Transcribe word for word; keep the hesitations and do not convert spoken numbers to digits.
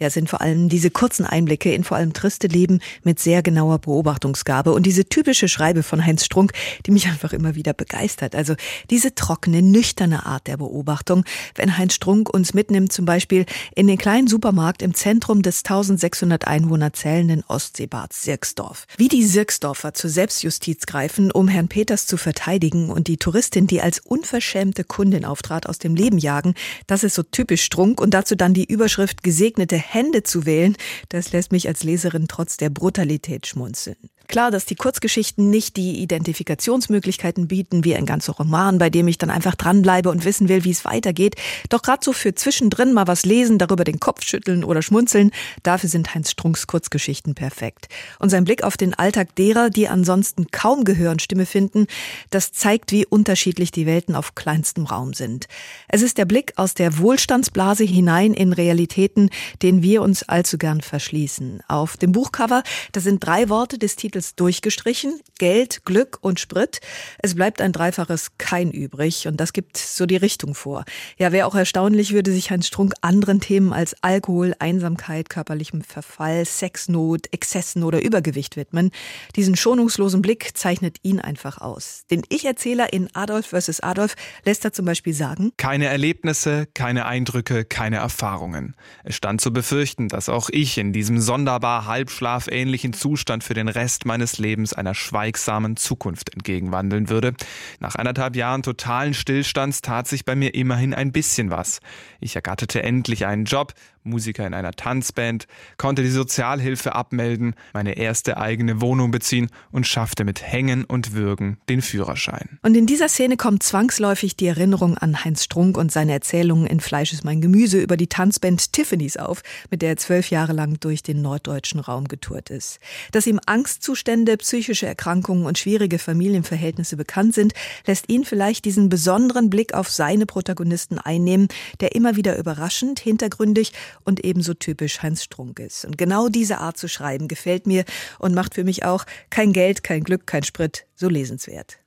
Ja, sind vor allem diese kurzen Einblicke in vor allem triste Leben mit sehr genauer Beobachtungsgabe und diese typische Schreibe von Heinz Strunk, die mich einfach immer wieder begeistert. Also diese trockene, nüchterne Art der Beobachtung, wenn Heinz Strunk uns mitnimmt, zum Beispiel in den kleinen Supermarkt im Zentrum des eintausendsechshundert Einwohner zählenden Ostseebads Sirksdorf. Wie die Sirksdorfer zur Selbstjustiz greifen, um Herrn Peters zu verteidigen und die Touristin, die als unverschämte Kundin auftrat, aus dem Leben jagen, das ist so typisch Strunk und dazu dann die Überschrift gesegnete Hände zu wählen, das lässt mich als Leserin trotz der Brutalität schmunzeln. Klar, dass die Kurzgeschichten nicht die Identifikationsmöglichkeiten bieten wie ein ganzer Roman, bei dem ich dann einfach dranbleibe und wissen will, wie es weitergeht. Doch gerade so für zwischendrin mal was lesen, darüber den Kopf schütteln oder schmunzeln, dafür sind Heinz Strunks Kurzgeschichten perfekt. Und sein Blick auf den Alltag derer, die ansonsten kaum Gehör und Stimme finden, das zeigt, wie unterschiedlich die Welten auf kleinstem Raum sind. Es ist der Blick aus der Wohlstandsblase hinein in Realitäten, denen wir uns allzu gern verschließen. Auf dem Buchcover, da sind drei Worte des Titels durchgestrichen: Geld, Glück und Sprit. Es bleibt ein dreifaches Kein übrig und das gibt so die Richtung vor. Ja, wäre auch erstaunlich, würde sich Heinz Strunk anderen Themen als Alkohol, Einsamkeit, körperlichem Verfall, Sexnot, Exzessen oder Übergewicht widmen. Diesen schonungslosen Blick zeichnet ihn einfach aus. Den Ich-Erzähler in Adolf versus Adolf lässt er zum Beispiel sagen: Keine Erlebnisse, keine Eindrücke, keine Erfahrungen. Es stand zu befürchten, dass auch ich in diesem sonderbar halbschlafähnlichen Zustand für den Rest meines Lebens einer schweigsamen Zukunft entgegenwandeln würde. Nach anderthalb Jahren totalen Stillstands tat sich bei mir immerhin ein bisschen was. Ich ergatterte endlich einen Job, Musiker in einer Tanzband, konnte die Sozialhilfe abmelden, meine erste eigene Wohnung beziehen und schaffte mit Hängen und Würgen den Führerschein. Und in dieser Szene kommt zwangsläufig die Erinnerung an Heinz Strunk und seine Erzählungen in Fleisch ist mein Gemüse über die Tanzband Tiffany's auf, mit der er zwölf Jahre lang durch den norddeutschen Raum getourt ist. Dass ihm Angstzustände, psychische Erkrankungen und schwierige Familienverhältnisse bekannt sind, lässt ihn vielleicht diesen besonderen Blick auf seine Protagonisten einnehmen, der immer wieder überraschend, hintergründig und ebenso typisch Heinz Strunk ist. Und genau diese Art zu schreiben gefällt mir und macht für mich auch kein Geld, kein Glück, kein Sprit so lesenswert.